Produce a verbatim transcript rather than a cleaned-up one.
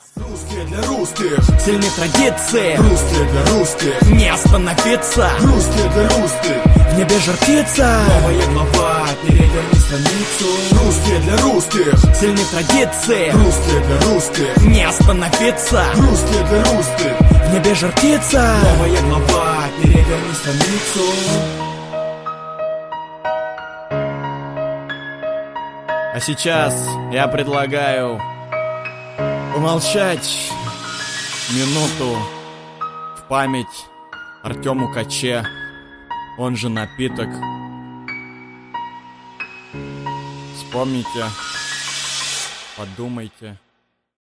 Русские для русских, сильны традиции. русские для русских, Не остановиться, русские для русских. в небе жар птица. Новая глава, переверни страницу. Русские для русских, Сильны традиции. русские для русских, Не остановиться, русские для русских. в небе жар птица. Новая глава, переверни страницу. А сейчас я предлагаю умолчать минуту в память Артему Каче, он же Напиток. Вспомните, подумайте.